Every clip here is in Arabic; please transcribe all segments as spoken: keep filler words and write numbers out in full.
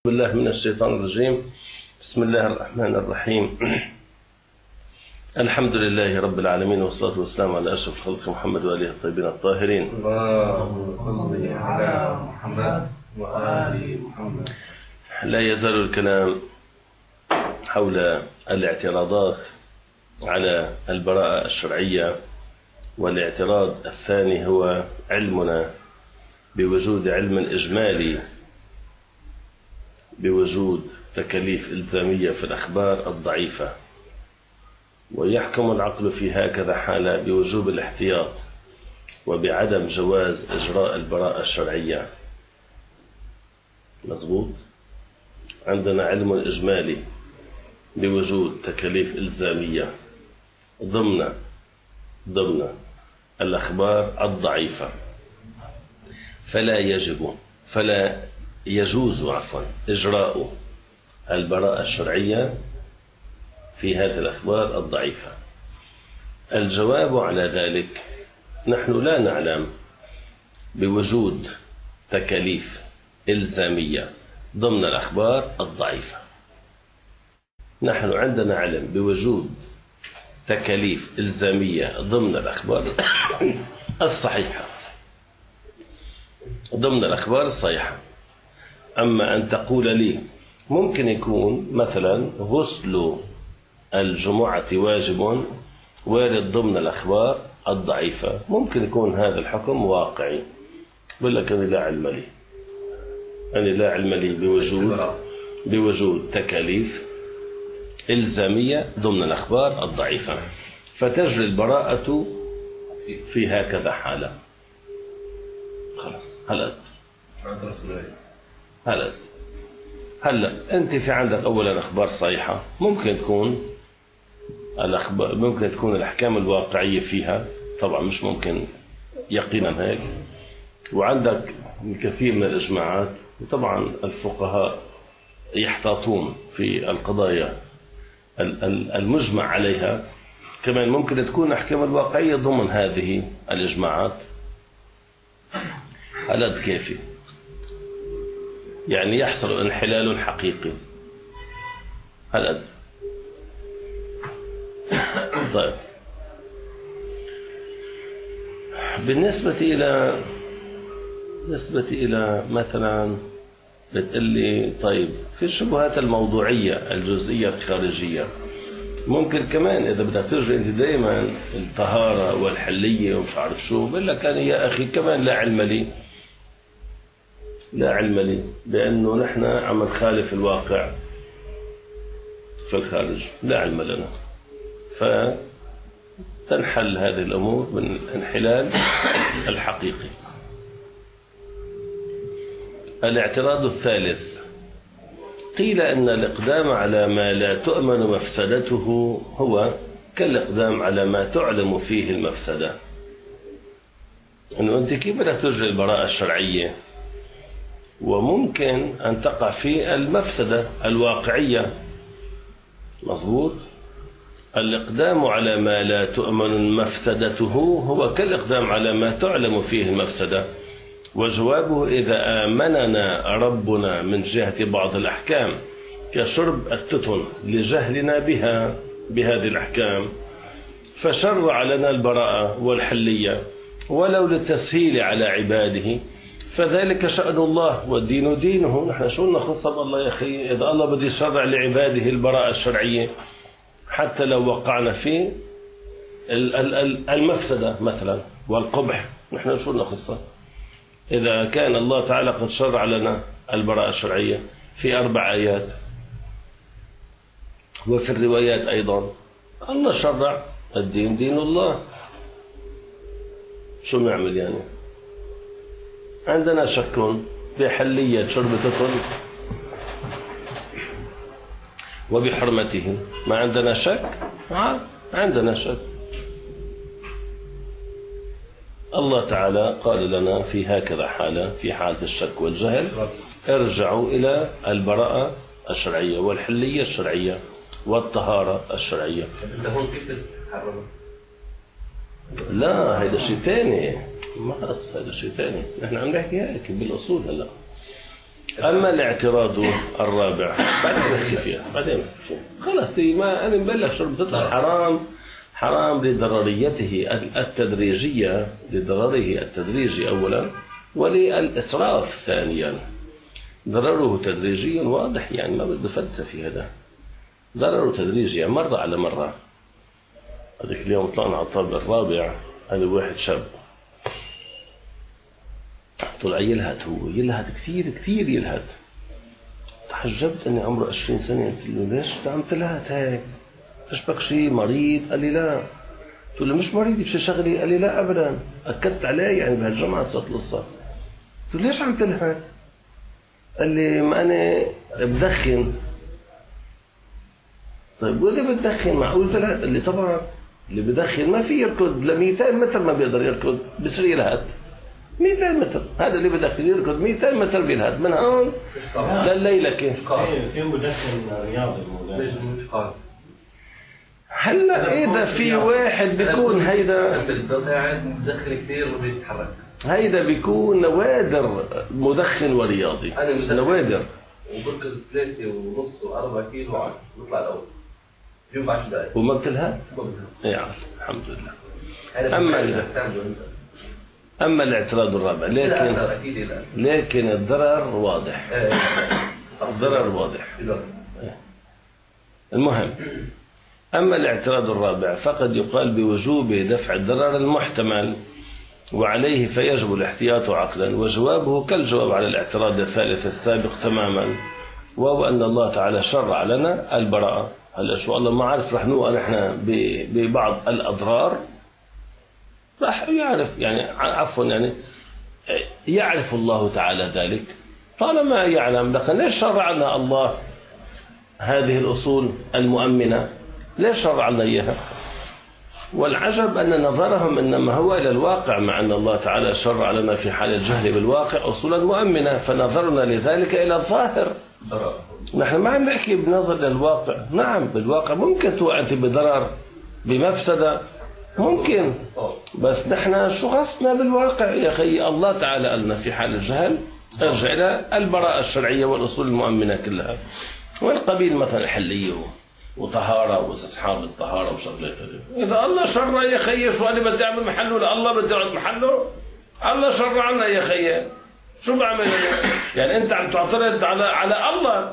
بالله من الشيطان الرجيم. بسم الله الرحمن الرحيم. الحمد لله رب العالمين، والصلاة والسلام على أشرف خلق محمد وآله الطيبين الطاهرين. اللهم صل على محمد وآل محمد. لا يزال الكلام حول الاعتراضات على البراءة الشرعية، والاعتراض الثاني هو علمنا بوجود علم إجمالي بوجود تكاليف إلزامية في الأخبار الضعيفة، ويحكم العقل في هكذا حالة بوجوب الاحتياط وبعدم جواز إجراء البراءة الشرعية. مظبوط؟ عندنا علم إجمالي بوجود تكاليف إلزامية ضمن ضمن الأخبار الضعيفة، فلا يجب فلا يجوز عفوا إجراء البراءة الشرعية في هذه الأخبار الضعيفة. الجواب على ذلك: نحن لا نعلم بوجود تكاليف إلزامية ضمن الأخبار الضعيفة. نحن عندنا علم بوجود تكاليف إلزامية ضمن الأخبار الصحيحة ضمن الأخبار الصحيحة. أما أن تقول لي ممكن يكون مثلا غسل الجمعة واجب وارد ضمن الأخبار الضعيفة، ممكن يكون هذا الحكم واقعي، بقول لك أنا لا علم لي أنا لا علم لي بوجود بوجود تكاليف إلزامية ضمن الأخبار الضعيفة، فتجري البراءة في هكذا حالة. خلاص هلا هلا هلا أنت في عندك أولا أخبار صحيحة، ممكن تكون الأخبار ممكن تكون الأحكام الواقعية فيها، طبعا مش ممكن يقينا هيك، وعندك الكثير من الإجماعات، وطبعا الفقهاء يحتاطون في القضايا المجمع عليها، كمان ممكن تكون الأحكام الواقعية ضمن هذه الإجماعات. هذا كيفي يعني يحصل انحلال حقيقي. هذا طيب. بالنسبة إلى بالنسبة إلى مثلا بتقول لي طيب في الشبهات الموضوعية الجزئية الخارجية، ممكن كمان إذا بدك تجري أنت دائما الطهارة والحلية ومش عارف شو، بقول لك أنا يا أخي كمان لا علم لي لا علم لي بأنه نحن عم نخالف الواقع في الخارج، لا علم لنا، فتنحل هذه الأمور من الانحلال الحقيقي. الاعتراض الثالث: قيل أن الإقدام على ما لا تؤمن مفسدته هو كالإقدام على ما تعلم فيه المفسدة. أنه أنت كيف بدك تجري البراءة الشرعية وممكن أن تقع في المفسدة الواقعية؟ مظبوط. الإقدام على ما لا تؤمن مفسدته هو كالإقدام على ما تعلم فيه المفسدة، وجوابه: إذا آمننا ربنا من جهة بعض الأحكام كشرب التتن لجهلنا بها بهذه الأحكام، فشرع لنا البراءة والحلية ولو للتسهيل على عباده، فذلك شأن الله والدين دينه. نحن شو نخص بالله يا أخي؟ إذا الله بده يشرع لعباده البراءة الشرعية حتى لو وقعنا في المفسدة مثلا والقبح، نحن شو نخصه؟ إذا كان الله تعالى قد شرع لنا البراءة الشرعية في أربع آيات، وفي الروايات أيضا الله شرع الدين دين الله، شو نعمل يعني؟ عندنا شك بحلية شرب التتن وبحرمته، ما عندنا شك؟ آه عندنا شك. الله تعالى قال لنا في هكذا حالة، في حالة الشك والجهل: ارجعوا إلى البراءة الشرعية والحلية الشرعية والطهارة الشرعية. لا هذا شيء ثاني، ما خلص هذا شيء ثاني، نحن عم نحكي هيك بالأصول. هلا أما الاعتراض الرابع بعدين نحكي فيها بعدين فيها. خلاص ما أنا مبلغ شرب تطلع حرام حرام لضرريته التدريجية لضرره التدريجي أولا وللإسراف ثانيا. ضرره تدريجي واضح يعني ما بده فلسفة هذا ضرره تدريجي يعني مرة على مرة. هذيك اليوم طلعنا على الطابق الرابع هذا واحد شاب طلع يلهث هو يلهث كثير كثير يلهث. تحجبت اني عمره عشرين سنة قلت له ليش انت عم تلهث هيك؟ ايش بك شيء مريض؟ قال لي لا. قلت له مش مريض بشي شغلي؟ قال لي لا ابدا. اكدت عليه يعني بهالجمعة صوت القصة. قلت له ليش عم تلهث؟ قال لي ما انا بدخن. طيب واذا بتدخن معقول تلهث؟ قال لي طبعا اللي بدخن ما في يركض ل مئتين متر ما بيقدر يركض بصير يلهث مئتين متر. هذا اللي بدخن يركض مئتين متر بيلهث من هون لليلة. كيف؟ كيف بدخن رياضي مش قال هلا إذا في واحد بيكون هيدا قاعد مدخن كثير بيتحرك هيدا بيكون نوادر مدخن ورياضي نوادر وبركض ثلاثة ونص وأربعة كيلو ويطلع الأول يوم عشر دقائق وما بتلهث؟ يعني الحمد لله. أما أما الاعتراض الرابع لكن لكن الضرر واضح الضرر واضح. المهم أما الاعتراض الرابع فقد يقال بوجوب دفع الضرر المحتمل وعليه فيجب الاحتياط عقلا. وجوابه كالجواب على الاعتراض الثالث السابق تماما وهو أن الله تعالى شرع لنا البراءة. هلا شو الله ما عارف رح نوقع نحن ببعض الأضرار راح يعرف يعني عفوا يعني يعرف الله تعالى ذلك طالما يعلم. لكن ليش شرع لنا الله هذه الأصول المؤمنة؟ ليش شرع لنا إياها؟ والعجب أن نظرهم إنما هو إلى الواقع مع أن الله تعالى شرع لنا في حال الجهل بالواقع أصولا مؤمنة فنظرنا لذلك إلى الظاهر. نحن ما عم نحكي بنظر للواقع. نعم بالواقع ممكن توقع أنت بضرر بمفسدة ممكن بس نحن شو غصنا بالواقع يا أخي؟ الله تعالى قالنا في حال الجهل ارجع إلى البراءة الشرعية والأصول المؤمنة كلها والقبيل مثلا الحلية وطهارة واستصحاب الطهارة وشغلات. إذا الله شرع يا خي شو أنا بدي أعمل محله لله بدي أقعد محله؟ الله شرع لنا يا خي شو بعمل يعني؟ أنت عم تعترض على على الله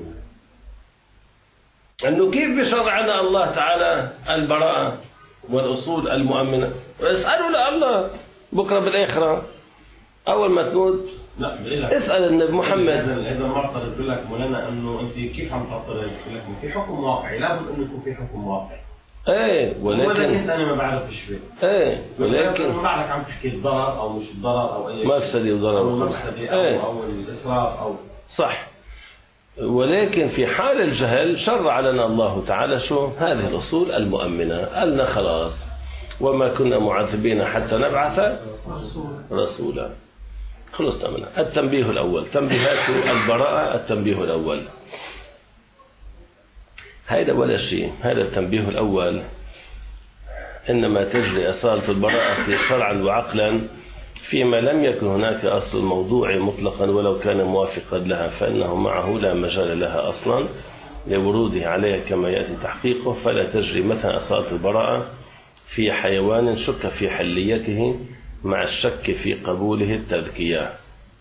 أنه كيف بشرع لنا الله تعالى البراءة والأصول المؤمنة؟ اسألوا لله بكرة بالآخرة أول ما تموت لا اسأل النبي محمد. إذا معترض بقول لك مولانا إنه أنت كيف عم تعترض؟ بقول لك في حكم واقعي لابد إنه يكون في حكم واقعي. إيه ولكن أنت أنا ما بعرفش فيه. إيه ولكن ما بعرف عم تحكي الضرر أو مش الضرر أو أي مفسدة وضرر أو مفسدة أو, إيه. أو الإسراف أو صح. ولكن في حال الجهل شرع لنا الله تعالى شو هذه الأصول المؤمنة. قالنا خلاص وما كنا معذبين حتى نبعث رسولا. خلصنا منها. التنبيه الأول تنبيهات البراءة. التنبيه الأول هذا ولا شيء. هذا التنبيه الأول إنما تجري أصالة البراءة شرعا وعقلا فيما لم يكن هناك أصل موضوعي مطلقا ولو كان موافقا لها فإنه معه لا مجال لها أصلا لوروده عليها كما يأتي تحقيقه. فلا تجري مثلا أصالة البراءة في حيوان شك في حليته مع الشك في قبوله التذكية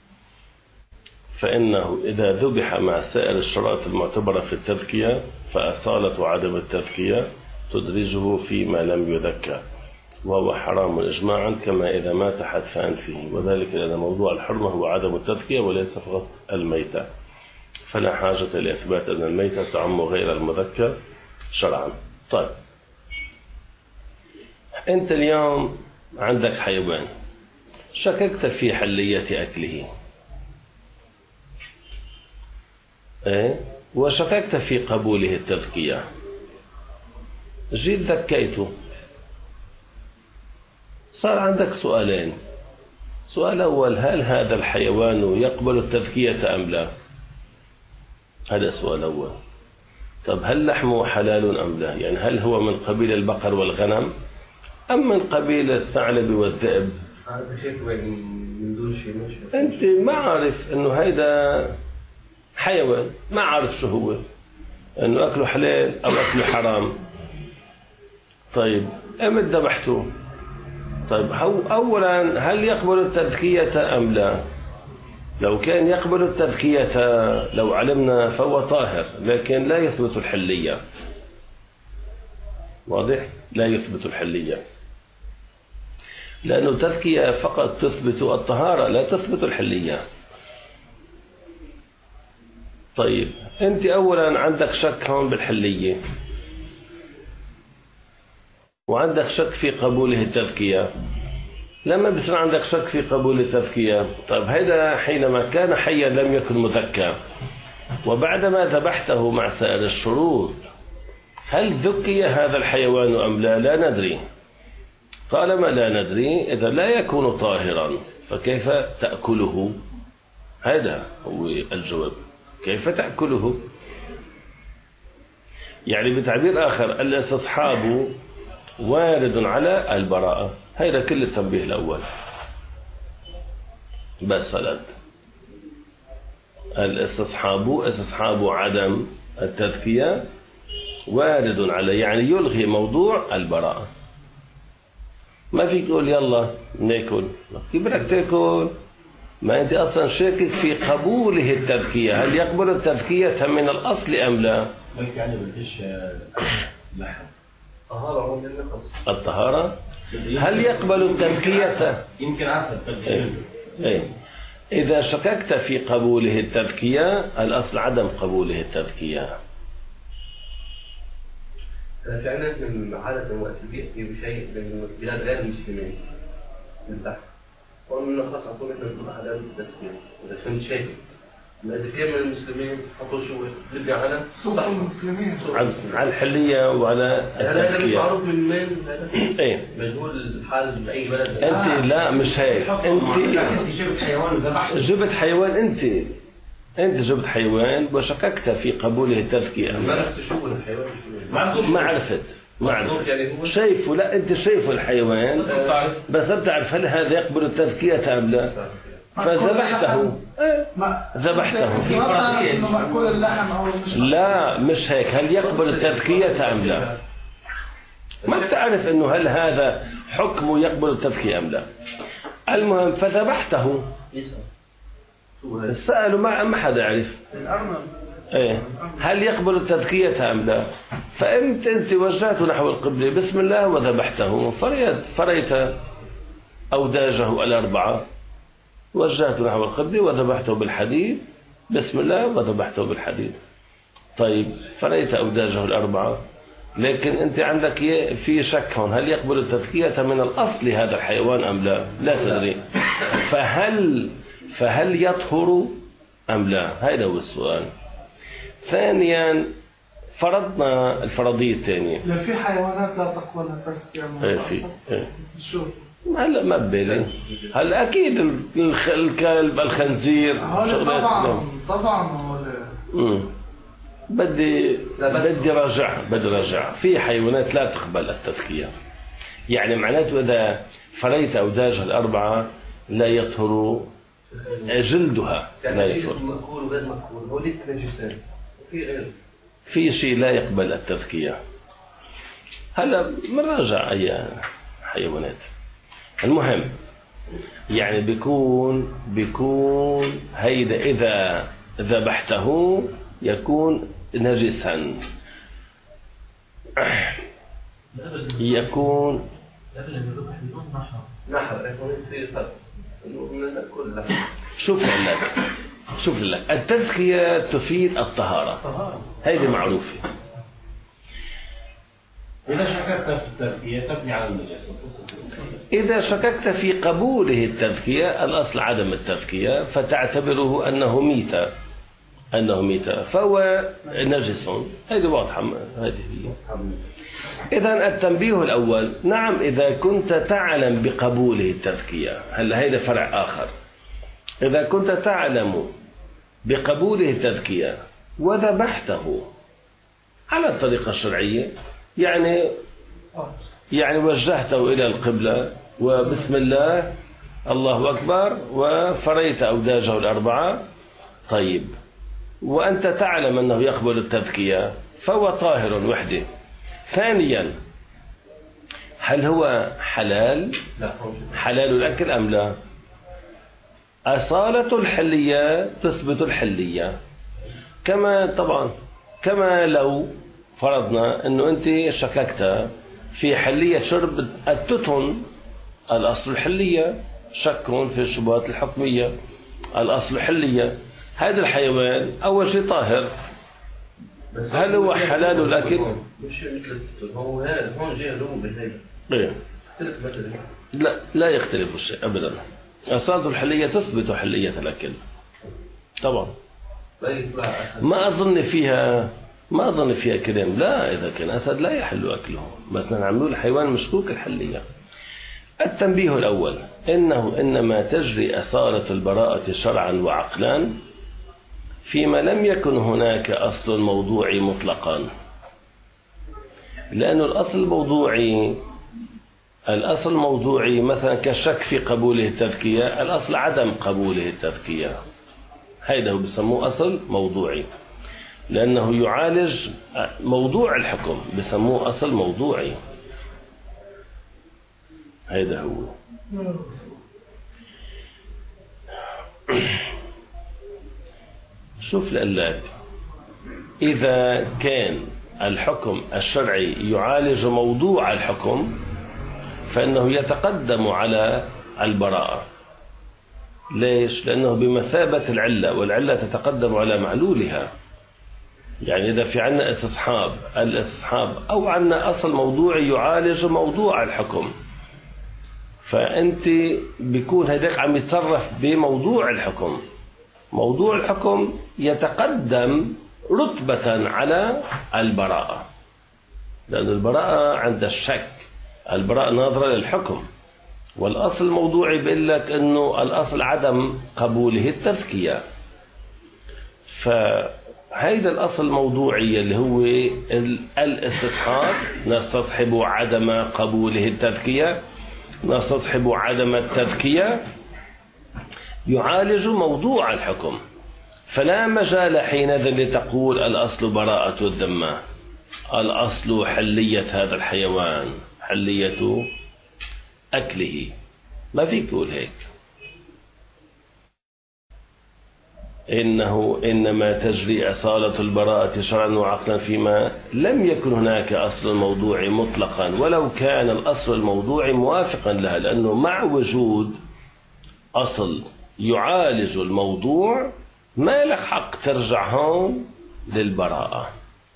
فإنه إذا ذبح مع سائر الشرائط المعتبرة في التذكية فأصالة وعدم التذكية تدرجه فيما لم يذكى وهو حرام إجماعا كما إذا مات حتف أنفه. وذلك لأن موضوع الحرمة هو عدم التذكية وليس فقط الميتة فلا حاجة لإثبات أن الميتة تعم غير المذكى شرعا. طيب أنت اليوم عندك حيوان شككت في حلية أكله إيه؟ وشككت في قبوله التذكية جيت ذكيته صار عندك سؤالين. سؤال أول هل هذا الحيوان يقبل التذكية أم لا؟ هذا سؤال أول. طب هل لحمه حلال أم لا؟ يعني هل هو من قبيل البقر والغنم أم من قبيل الثعلب والذئب؟ أنت ما عارف أنه هيدا حيوان ما عارف شو هو، انه اكله حلال او اكله حرام. طيب امتى ذبحته؟ طيب اولا هل يقبل التذكية ام لا؟ لو كان يقبل التذكية لو علمنا فهو طاهر، لكن لا يثبت الحلية. واضح؟ لا يثبت الحلية، لأنه التذكية فقط تثبت الطهارة لا تثبت الحلية. طيب أنت أولا عندك شك هون بالحلية، وعندك شك في قبوله التذكية. لما بيصير عندك شك في قبول التذكية، طيب هذا حينما كان حيا لم يكن مذكى، وبعدما ذبحته مع سائر الشروط، هل ذكي هذا الحيوان أم لا؟ لا ندري. طالما لا ندري إذا لا يكون طاهرا، فكيف تأكله؟ هذا هو الجواب، كيف تأكله؟ يعني بتعبير آخر الاستصحاب وارد على البراءة. هذا كل التنبيه الأول بس. صلاة الاستصحاب استصحاب عدم التذكية وارد على، يعني يلغي موضوع البراءة. ما فيك تقول يلا ناكل، كيف بدك تاكل؟ ما أنت أصلا شاكك في قبوله التذكية، هل يقبل التذكية من الأصل أم لا؟ يعني بديش لحم طهارة الطهارة هل يقبل التذكية؟ يمكن عسل. إيه. إيه. إذا شككت في قبوله التذكية الأصل عدم قبوله التذكية. فعلا من عادة وقت بيأتي بشيء من بلاد غير المسلمين من تحت، قالوا لنا خلاص أعطونا إحنا نطلع على التسكير، إذا كنت شايف ما إذا كان من المسلمين حطوا شو بيرجع على صوت المسلمين على الحلية وعلى هذا مش معروف من وين هذا؟ إيه مجهول الحال بأي بلد. أنت لا مش هيك، أنت جبت حيوان وذبحته. جبت حيوان، أنت أنت جبت حيوان وشككت في قبوله التذكية. ما عرفت شو الحيوان، ما عرفت ما عرفت شايفه. لا أنت شايفه الحيوان بس بتعرف هل هذا يقبل التذكية أم لا، فذبحته. ذبحته في انه مأكول اللحم او مش لا مش هيك، هل يقبل التذكية أم لا؟ ما بتعرف انه هل هذا حكمه يقبل التذكية ام لا. المهم فذبحته، سألوا ما ما حدا يعرف ايه هل يقبل التذكية ام لا. فانت انت وجهته نحو القبلة بسم الله وذبحته، فريت فريت اوداجه الاربعة، وجهته نحو القبلة وذبحته بالحديد بسم الله وذبحته بالحديد. طيب فريت اوداجه الاربعة، لكن أنت عندك في شك هون هل يقبل التذكية من الأصل هذا الحيوان أم لا؟ لا تدري. فهل فهل يطهر أم لا؟ هذا هو السؤال. ثانيا فرضنا الفرضية الثانية. لا في حيوانات لا تقبل التذكية من الأصل. إيه شو؟ هلا ما ببالي. هلا أكيد الكلب الخنزير طبعا طبعا هو بدي بدي راجع بدي راجع في حيوانات لا تقبل التذكية، يعني معناته إذا فريت أوداجها الأربعة لا يطهر جلدها، لا يطهر. مأكول وغير مأكول هو ليك نجسان وفي غير في شيء لا يقبل التذكية. هلا بنراجع أي حيوانات. المهم يعني بيكون بيكون هيدا إذا ذبحته يكون نجسا، يكون نحر. شوف لك شوف لك التذكية تفيد الطهارة، هذه معروفة. إذا شككت في التذكية تبني على النجاسة. إذا شككت في قبوله التذكية الأصل عدم التذكية، فتعتبره أنه ميتة أنه ميتة فهو نجس. هذه واضحة. هذه إذن التنبيه الأول نعم إذا كنت تعلم بقبوله التذكية. هلا هذا فرع آخر. إذا كنت تعلم بقبوله التذكية وذبحته على الطريقة الشرعية، يعني يعني وجهته إلى القبلة وبسم الله الله أكبر وفريت أوداجه الأربعة، طيب وأنت تعلم أنه يقبل التذكية فهو طاهر وحده. ثانيا، هل هو حلال لا هو حلال الأكل أم لا؟ أصالة الحلية تثبت الحلية. كما طبعا كما لو فرضنا أنه أنت شككت في حلية شرب التتن، الأصل الحلية، شك في الشبهات الحكمية، الأصل حلية. هذا الحيوان أول شيء طاهر، بس هل هو حلال الأكل؟ مش مثل التوت، هو هذا هون جاي له بالليل إيه؟ اختلف مثلا. لا لا يختلف الشيء أبدا. أصالة الحلية تثبت حلية الأكل طبعا. لا يطلع أسد. ما أظن فيها ما أظن فيها كلام. لا، إذا كان أسد لا يحل أكله، بس نعملوا الحيوان مشكوك الحلية. التنبيه الأول إنه إنما تجري أصالة البراءة شرعا وعقلا فيما لم يكن هناك أصل موضوعي مطلقا، لأن الأصل الموضوعي الأصل الموضوعي مثلا كالشك في قبوله التذكية، الأصل عدم قبوله التذكية، هذا هو بسموه أصل موضوعي، لأنه يعالج موضوع الحكم، بسموه أصل موضوعي. هذا هو. شوف لك، إذا كان الحكم الشرعي يعالج موضوع الحكم فإنه يتقدم على البراءة. ليش؟ لأنه بمثابة العلة، والعلة تتقدم على معلولها. يعني إذا في عنا استصحاب الاستصحاب أو عنا أصل موضوعي يعالج موضوع الحكم، فأنت بيكون هذاك عم يتصرف بموضوع الحكم. موضوع الحكم يتقدم رتبة على البراءة، لأن البراءة عند الشك، البراءة ناظرة للحكم، والأصل الموضوعي بيقول لك أنه الأصل عدم قبوله التذكية. فهيدا الأصل الموضوعي اللي هو الاستصحاب، نستصحب عدم قبوله التذكية، نستصحب عدم التذكية، يعالج موضوع الحكم. فلا مجال حينئذ لتقول الأصل براءة الذمة، الأصل حلية هذا الحيوان، حلية أكله، ما فيك تقول هيك. إنه إنما تجري أصالة البراءة شرعا وعقلا فيما لم يكن هناك أصل موضوعي مطلقا، ولو كان الأصل الموضوعي موافقا لها، لأنه مع وجود أصل يعالج الموضوع ما لك حق ترجع هون للبراءة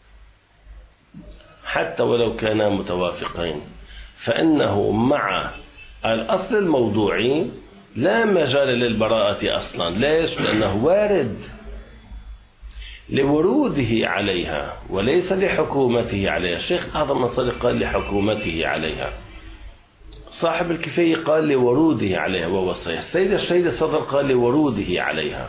حتى ولو كانا متوافقين، فإنه مع الأصل الموضوعي لا مجال للبراءة أصلا. ليش؟ لأنه وارد لوروده عليها وليس لحكومته عليها. الشيخ أعظم النصر قال لحكومته عليها، صاحب الكفاية قال لوروده عليها وهو صحيح، السيد الشهيد الصدر قال لوروده عليها.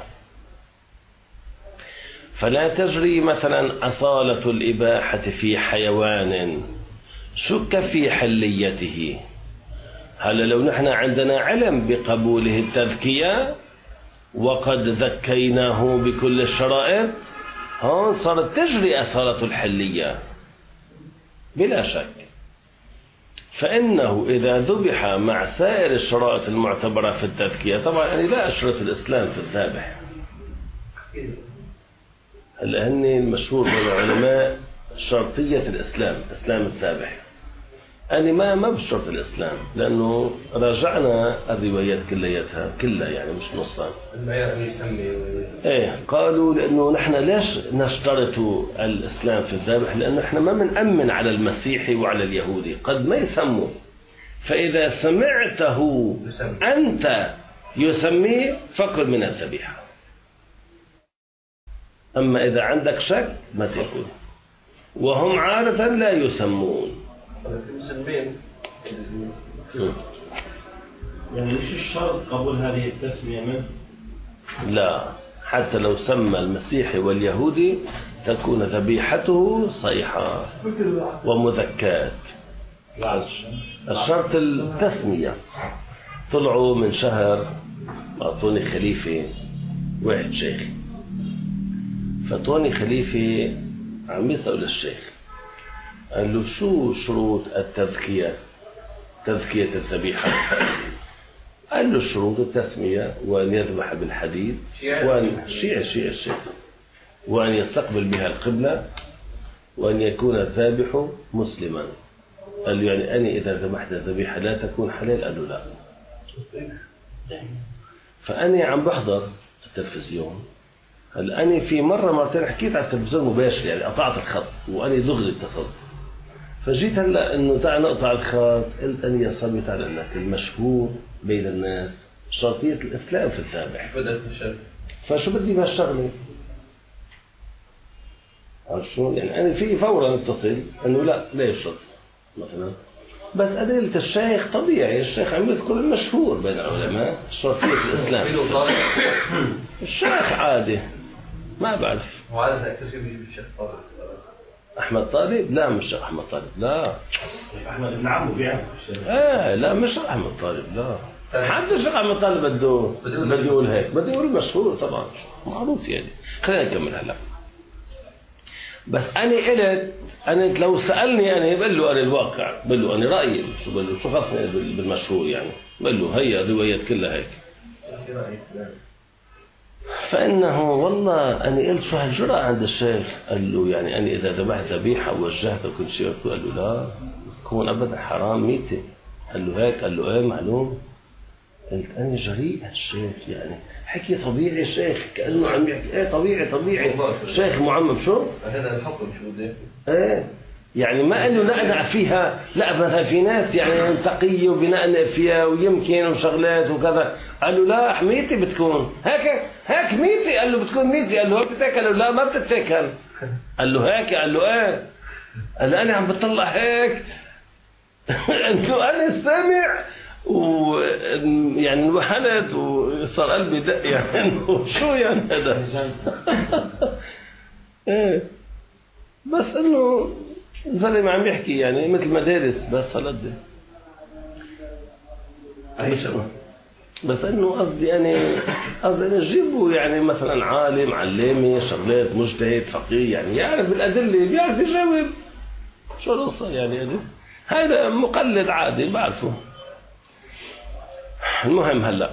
فلا تجري مثلا أصالة الإباحة في حيوان شك في حليته. هلا لو نحن عندنا علم بقبوله التذكية وقد ذكيناه بكل الشرائط، هون صارت تجري أصالة الحلية بلا شك. فإنه إذا ذبح مع سائر الشرائط المعتبرة في التذكية، طبعا يعني لا أشرط الإسلام في الذابح، هلا هن المشهور بين العلماء شرطية الإسلام، إسلام الذابح. أنا ما ما بشرط الإسلام، لأنه راجعنا الروايات كلياتها كلها، يعني مش نصان. إيه، قالوا لأنه نحن ليش نشترط الإسلام في الذبح؟ لأنه نحن ما بنأمن على المسيحي وعلى اليهودي، قد ما يسموا، فإذا سمعته أنت يسميه فكل من الذبيحة. أما إذا عندك شك ما تقول، وهم عادة لا يسمون. يعني مش الشرط قبول هذه التسمية منه؟ لا، حتى لو سمى المسيحي واليهودي تكون ذبيحته صيحة ومذكاة. الشرط التسمية. طلعوا من شهر أعطوني خليفة واحد شيخ، فطوني خليفة عم يسأل الشيخ، قال له شو شروط التذكية، تذكية الذبيحة؟ قال له شروط التسمية وأن يذبح بالحديد، وأن شيع شيع الشيخ، وأن يستقبل بها القبلة، وأن يكون الذابح مسلما. قال له يعني أنا إذا ذبحت الذبيحة لا تكون حلال؟ قال له لا. فأنا عم بحضر التلفزيون، هل أنا في مرة مرتين حكيت على التلفزيون مباشر، يعني قطعت الخط وأنا دغري اتصلت، فجيت هلا إنه تعال نقطع الخط، قلت أني انصبت على أنك المشهور بين الناس شرطية الإسلام في الذابح، فشو بدي بهالشغلة؟ عرفتوا؟ يعني أنا في فورا اتصل إنه لا ليش شرط مثلا، بس أدلة الشيخ طبيعي، الشيخ عم يذكر المشهور بين العلماء شرطية الإسلام. الشيخ عادي ما بعرف. وعادة أكثر شيء بيجي الشيخ طالب. أحمد طالب؟ لا مش الشيخ أحمد طالب، لا. أحمد ابن عمه بيعرف الشيخ. إيه لا مش أحمد طالب، لا. حتى الشيخ أحمد طالب بده بده يقول هيك، بده يقول مشهور طبعا معروف يعني. خلينا نكمل هلا. بس أنا قلت أنا لو سألني أنا بقول له أنا الواقع، بقول له أنا رأيي، شو بقول له شو خصني بالمشهور يعني، بقول له هي الروايات كلها هيك. فإنه والله أنا قلت شو هالجرأة عند الشيخ؟ قال له يعني أنا إذا ذبحت ذبيحة ووجهت وكل شيء، قال له لا تكون أبدا حرام ميتة. قال له هيك؟ قال له إيه معلوم. قلت أنا جريء الشيخ، يعني حكي طبيعي الشيخ كأنه عم يحكي ايه طبيعي طبيعي شيخ معمم. شو هذا الحكم شو بده ايه يعني ما انه نقنع فيها، لا مثلا في ناس يعني تقية وبنقنع فيها ويمكن وشغلات وكذا. قال له لا ميتة بتكون هيك هيك ميتة. قال له بتكون ميتة. قال له ما بتتاكل؟ قال له لا ما بتتاكل. قال له هيك؟ قال له ايه. قال له انا عم بطلع هيك انه انا سامع ويعني انوهنت وصار قلبي دق، يعني انه شو يعني هذا ايه بس انه زلمه عم يحكي يعني مثل مدارس بس هالقد. بس انه قصدي انا قصدي انا جيبوا يعني مثلا عالم علامه شغلات مجتهد فقيه يعني يعرف الادله بيعرف يجاوب. شو القصه يعني؟ هذا هذا مقلد عادي بعرفه. المهم هلا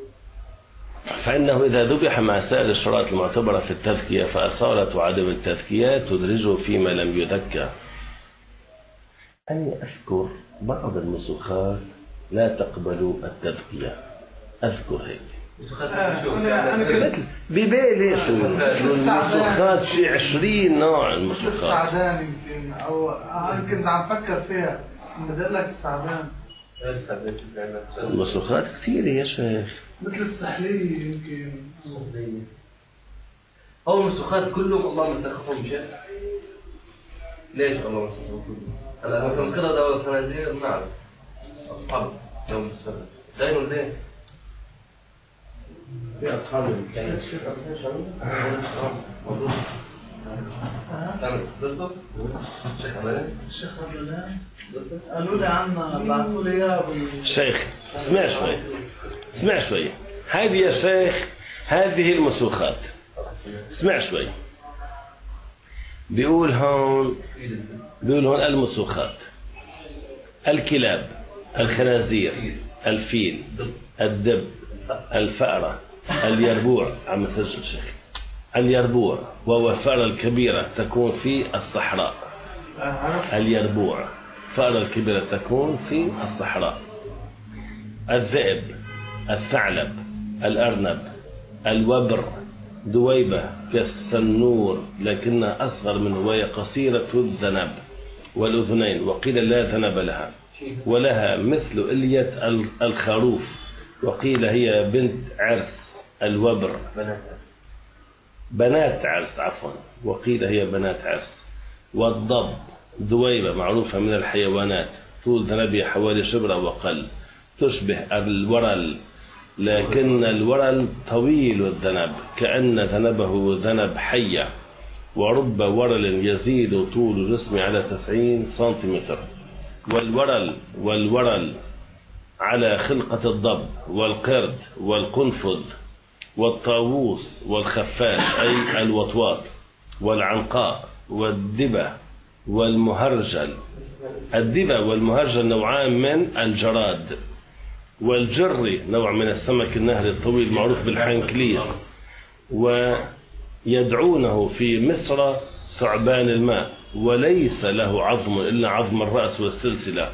فإنه إذا ذبح مع سائر الشرائط المعتبرة في التذكية فأصالة عدم التذكية تدرجه فيما لم يذكى. أنا أذكر بعض النسخات لا تقبل التذكية، أذكر هيك ببالي شو النسخات شي عشرين نوع المسخات. السعدان يمكن أو أنا كنت عم فكر فيها بدل لك السعدان. المسخات كثيرة يا شيخ، مثل السحلية يمكن. هو المسخات كلهم الله مسخهم بشيء. ليش الله مسخهم كلهم؟ هلا مثلا القردة والخنازير ما أعرف أصحاب يوم السبت دايما ليه؟ في أصحاب كانت كانت ضده؟ الشيخ عملان؟ الشيخ عملان قالوا لي عنها بعثوا لي إياها. شيخ اسمع شوي اسمع شوي هذه يا شيخ هذه المسوخات. اسمع شوي بيقول هون بيقول هون المسوخات: الكلاب، الخنازير، الفيل، الدب، الفأرة، اليربوع. عم سجل شيخ. اليربوع وهو الفأرة الكبيرة تكون في الصحراء. اليربوع الفأرة الكبيرة تكون في الصحراء. الذئب، الثعلب، الأرنب، الوبر، دويبة كالسنور لكنها أصغر منه وهي قصيرة الذنب والأذنين وقيل لا ذنب لها ولها مثل إلية الخروف وقيل هي بنت عرس. الوبر بنات عرس عفوا وقيل هي بنات عرس. والضب دويبة معروفة من الحيوانات طول ذنبها حوالي شبرة وقل تشبه الورل لكن الورل طويل الذنب كأن ذنبه ذنب حية. ورب ورل يزيد طول الجسم على تسعين سنتيمتر. والورل والورل على خلقة الضب والقرد والقنفذ والطاووس والخفاش أي الوطواط والعنقاء والدبة والمهرجل. الدبة والمهرجل نوعان من الجراد، والجري نوع من السمك النهري الطويل معروف بالحنكليز، ويدعونه في مصر ثعبان الماء، وليس له عظم إلا عظم الرأس والسلسلة.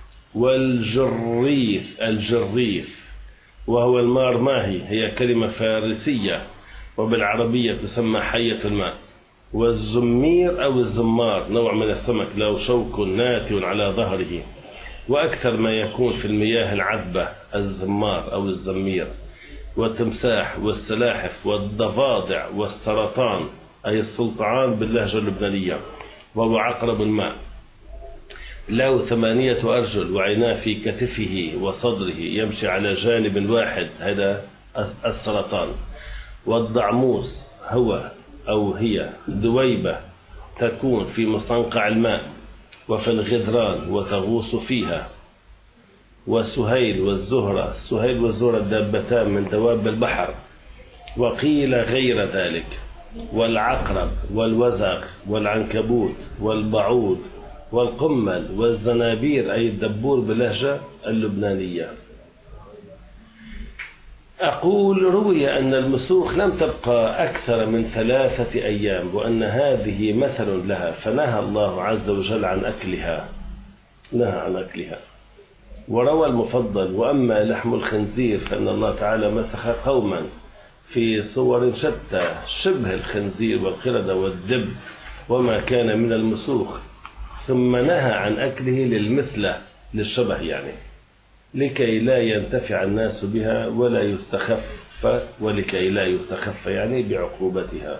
والجريف الجريف وهو المارماهي، هي كلمة فارسية وبالعربية تسمى حية الماء. والزمير أو الزمار نوع من السمك له شوك ناتئ على ظهره، وأكثر ما يكون في المياه العذبة الزمار أو الزمير. والتمساح والسلاحف والضفادع والسرطان أي السلطعان باللهجة اللبنانية، وهو عقرب الماء، له ثمانية أرجل وعيناه في كتفه وصدره، يمشي على جانب واحد، هذا السرطان. والضعموس هو أو هي دويبة تكون في مستنقع الماء وفي الغدران وتغوص فيها. وسهيل والزهرة، السهيل والزهرة دابتان من دواب البحر، وقيل غير ذلك. والعقرب والوزغ والعنكبوت والبعوض والقمل والزنابير أي الدبور باللهجة اللبنانية. أقول روي أن المسوخ لم تبقى أكثر من ثلاثة أيام، وأن هذه مثل لها، فنهى الله عز وجل عن أكلها، نهى عن أكلها. وروى المفضل: وأما لحم الخنزير فإن الله تعالى مسخ قوما في صور شتى شبه الخنزير والقردة والدب وما كان من المسوخ، ثم نهى عن أكله للمثلة، للشبه يعني، لكي لا ينتفع الناس بها ولا يستخف، ولكي لا يستخف يعني بعقوبتها.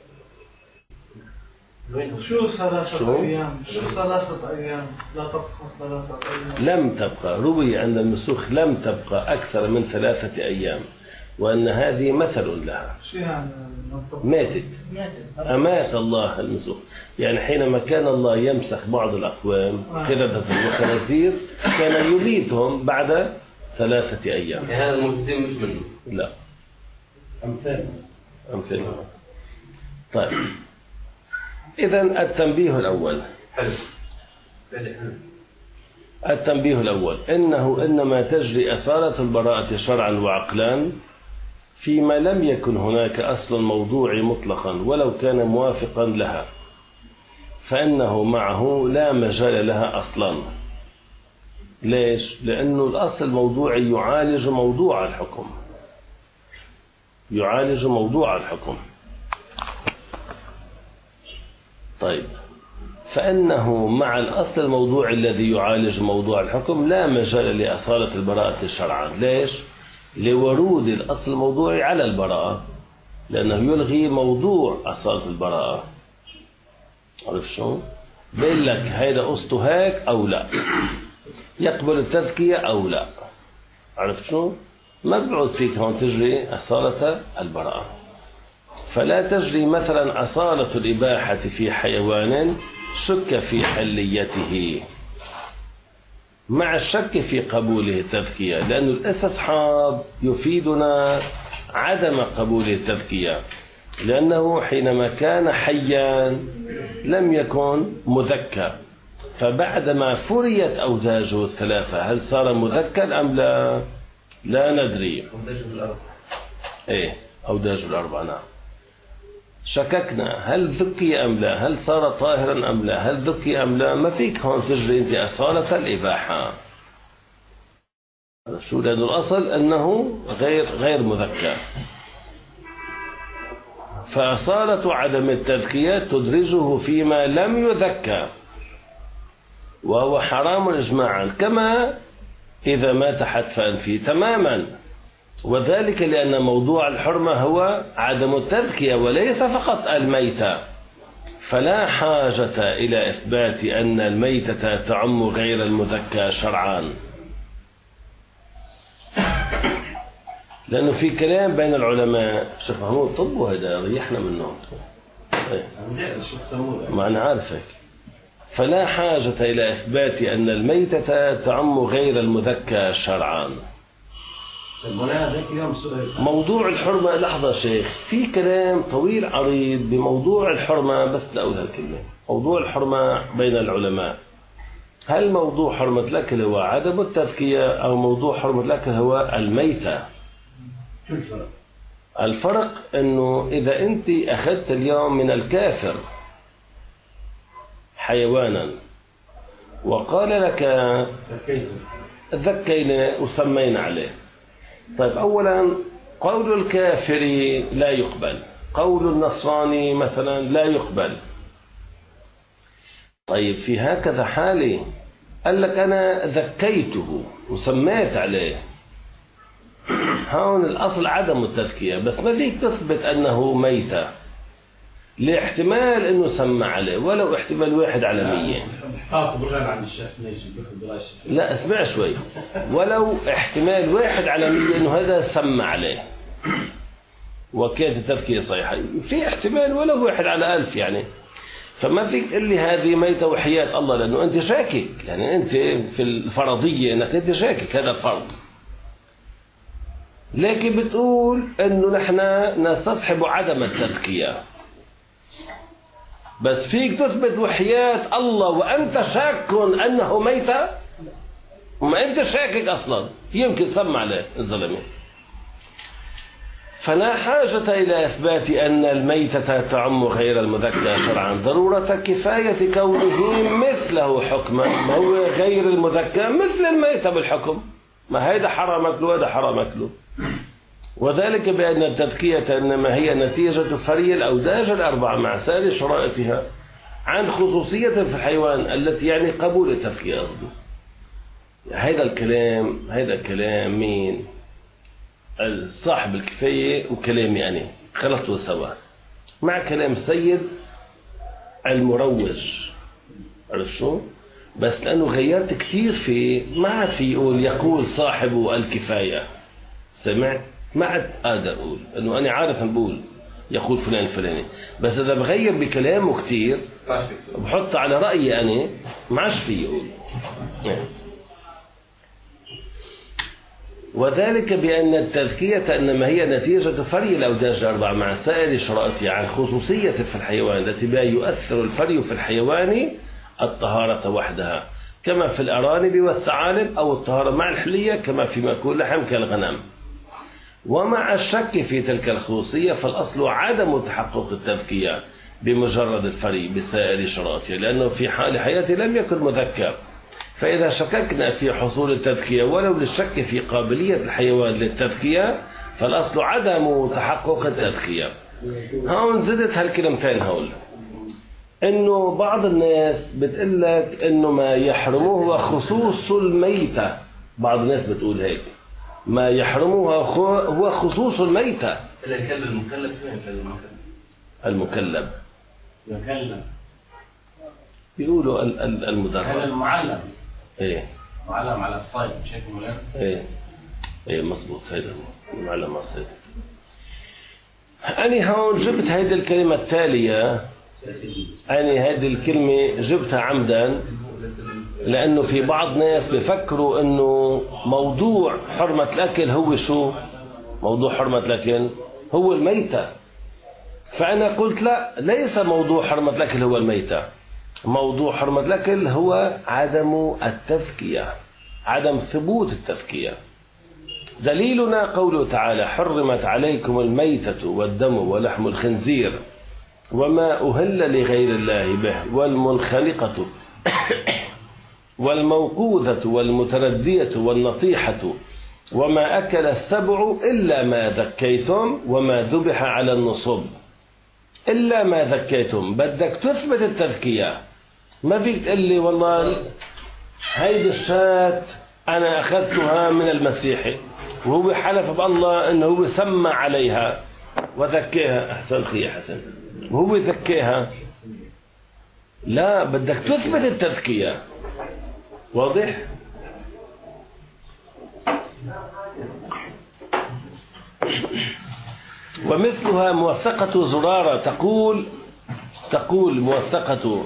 شو ثلاثة أيام؟ شو ثلاثة أيام؟ لا تبقى ثلاثة أيام. لم تبقى، روي أن المسوخ لم تبقى أكثر من ثلاثة أيام، وأن هذه مثل لها. شو يعني؟ ماتت، أمات الله المسوخ. يعني حينما كان الله يمسخ بعض الأقوام قردة وخنازير كان يميتهم بعد ثلاثة أيام. هذا المسلم مش منه. لا، أمثال أمثال. طيب، إذن التنبيه الأول. حلو. التنبيه الأول إنه إنما تجري أصالة البراءة شرعا وعقلا فيما لم يكن هناك أصل موضوعي مطلقا ولو كان موافقا لها، فإنه معه لا مجال لها أصلا. ليش؟ لأنه الأصل الموضوعي يعالج موضوع الحكم، يعالج موضوع الحكم. طيب، فإنه مع الأصل الموضوعي الذي يعالج موضوع الحكم لا مجال لأصالة البراءة شرعا. ليش؟ لورود الأصل الموضوعي على البراءة، لأنه يلغي موضوع أصالة البراءة. عرفت شو؟ بيقول لك هيدا قصته هيك أو لا، يقبل التذكية أو لا. عرفت شو؟ ما بيعود فيك هون تجري أصالة البراءة. فلا تجري مثلا أصالة الإباحة في حيوان شك في حليته مع الشك في قبوله التذكية، لأن الاستصحاب يفيدنا عدم قبول التذكية، لأنه حينما كان حيا لم يكن مذكى، فبعدما فريت أوداجه الثلاثة هل صار مذكى أم لا؟ لا ندري. أوداجه الأربعة. إيه، أوداجه الأربعة. نعم. شككنا هل ذكي أم لا، هل صار طاهرا أم لا، هل ذكي أم لا. ما فيك هون تجري أنت أصالة الإباحة. شو؟ لأن الأصل أنه غير غير مذكى، فأصالة عدم التذكية تدرجه فيما لم يذكى، وهو حرام إجماعا، كما إذا مات حتف أنفه تماما. وذلك لأن موضوع الحرمة هو عدم التذكية وليس فقط الميتة، فلا حاجة إلى إثبات أن الميتة تعم غير المذكى شرعا، لأنه في كلام بين العلماء. شيخ محمود طب هذا ريحنا منه. إيه. ما أنا عارفك. فلا حاجة إلى إثبات أن الميتة تعم غير المذكى شرعا. مولانا ذاك اليوم سؤال موضوع الحرمة. لحظة شيخ، في كلام طويل عريض بموضوع الحرمة، بس لأقول هالكلمة. موضوع الحرمة بين العلماء، هل موضوع حرمة الأكل هو عدم التذكية أو موضوع حرمة الأكل هو الميتة؟ شو الفرق؟ الفرق أنه إذا أنت أخذت اليوم من الكافر حيوانا وقال لك ذكينا وسمينا عليه، طيب أولا قول الكافر لا يقبل، قول النصراني مثلا لا يقبل. طيب في هكذا حالة قال لك أنا ذكيته وسميت عليه، هون الأصل عدم التذكية، بس ما فيك تثبت أنه ميتة لاحتمال أنه سمى عليه ولو احتمال واحد على مية. لا اسمع شوي، ولو احتمال واحد على مية أنه هذا سمى عليه وكانت التذكية صحيحة، في احتمال ولو واحد على ألف يعني. فما فيك تقول لي هذه ميتة وحياة الله، لأنه أنت شاكك، يعني أنت في الفرضية أنك أنت شاكك هذا فرض، لكن بتقول أنه نحن نستصحب عدم التذكية، بس فيك تثبت وحياة الله وأنت شاك أنه ميتة، وما أنت شاكك أصلا، يمكن سمع عليه الظلمة. فلا حاجة إلى إثبات أن الميتة تعم غير المذكى شرعا، ضرورة كفاية كونه مثله حكما، ما هو غير المذكى مثل الميتة بالحكم، ما هيدا حرام أكله وهذا حرام أكله. وذلك بأن التذكية إنما هي نتيجة فري الأوداج الأربعة مع سائر شرائطها عن خصوصية في الحيوان التي يعني قبول التذكية أصله. هذا الكلام هذا الكلام مين؟ صاحب الكفاية وكلامي أنا خلطوا سوا مع كلام سيد المروج، عرفت شو؟ بس لأنه غيرت كتير فيه ما عاد في يقول يقول صاحب الكفاية، سمعت؟ ما عاد قادر أقول أنه أنا عارف نقول يقول فلان فلاني، بس إذا بغير بكلامه كتير بحط على رأيي أنا ما عادش في يقول. وذلك بأن التذكية إنما هي نتيجة فري الأوداج الأربعة مع سائر شرائطها عن خصوصية في الحيوان التي بها يؤثر الفري في الحيوان الطهارة وحدها، كما في الأرانب والثعالب، أو الطهارة مع الحلية كما في مأكول لحم كالغنم. ومع الشك في تلك الخصوصية فالأصل عدم تحقق التذكية بمجرد الفري بسائر شرائطها، لأنه في حال حياته لم يكن مذكر. فإذا شككنا في حصول التذكية ولو للشك في قابلية الحيوان للتذكية فالأصل عدم تحقق التذكية. هون زدت هالكلمتين هول، إنه بعض الناس بتقول لك إنه ما يحرمه هو خصوص الميتة، بعض الناس بتقول هيك، ما يحرمه هو خصوص الميتة. الكلب المكلب فين الكلب المكلب؟ المكلب بيقولوا المدرب، هذا المعلم، ايه معلم على الصيد، شايف مولانا؟ ايه ايه مظبوط، هذا المعلم على الصيد. أنا هون جبت هذه الكلمة التالية، أنا هذه الكلمة جبتها عمدا لأنه في بعض ناس بفكروا أنه موضوع حرمة الأكل هو شو؟ موضوع حرمة الأكل هو الميتة. فأنا قلت لا، ليس موضوع حرمة الأكل هو الميتة، موضوع حرمة الأكل هو عدم التذكية، عدم ثبوت التذكية. دليلنا قوله تعالى: حرمت عليكم الميتة والدم ولحم الخنزير وما أهل لغير الله به والمنخنقة والموقوذة والمتردية والنطيحة وما أكل السبع إلا ما ذكيتم وما ذبح على النصب. إلا ما ذكيتم، بدك تثبت التذكية، ما فيك تقول لي والله هيدي الشاة أنا أخذتها من المسيحي وهو حلف بالله أنه هو سمى عليها وذكيها. أحسن خي حسن، وهو ذكيها. لا، بدك تثبت التذكية. واضح؟ ومثلها موثقة زرارة، تقول تقول موثقة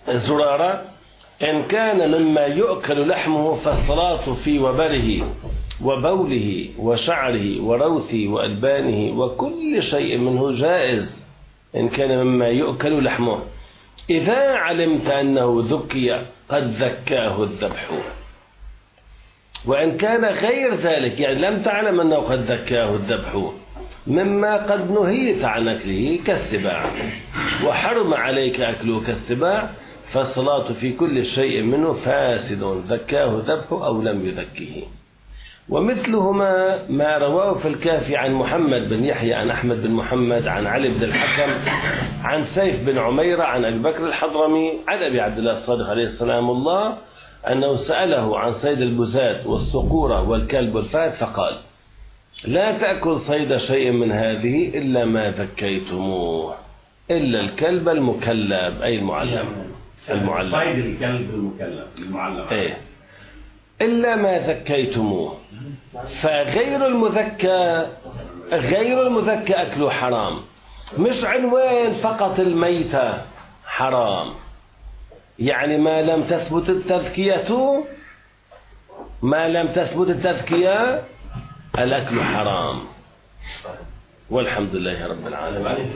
زرارة: إن كان مما يؤكل لحمه فالصلاة في وبره وبوله وشعره وروثه وألبانه وكل شيء منه جائز إن كان مما يؤكل لحمه، إذا علمت أنه ذكي قد ذكاه الذبح. وإن كان غير ذلك، يعني لم تعلم أنه قد ذكاه الذبح مما قد نهيت عن أكله كالسباع وحرم عليك أكله كالسباع، فالصلاة في كل شيء منه فاسد ذكاه ذبحه أو لم يذكه. ومثلهما ما رواه في الكافي عن محمد بن يحيى عن أحمد بن محمد عن علي بن الحكم عن سيف بن عميرة عن أبي بكر الحضرمي عن أبي عبد الله الصادق عليه السلام الله أنه سأله عن صيد البزاة والصقورة والكلب والفهد فقال: لا تأكل صيد شيء من هذه إلا ما ذكيتموه إلا الكلب المكلب أي المعلم. المعلم صيد الكلب المكلب المعلم إيه إلا ما ذكيتموه. فغير المذكى غير المذكى أكله حرام، مش عنوان فقط الميتة حرام، يعني ما لم تثبت التذكية ما لم تثبت التذكية الأكل حرام. والحمد لله رب العالمين.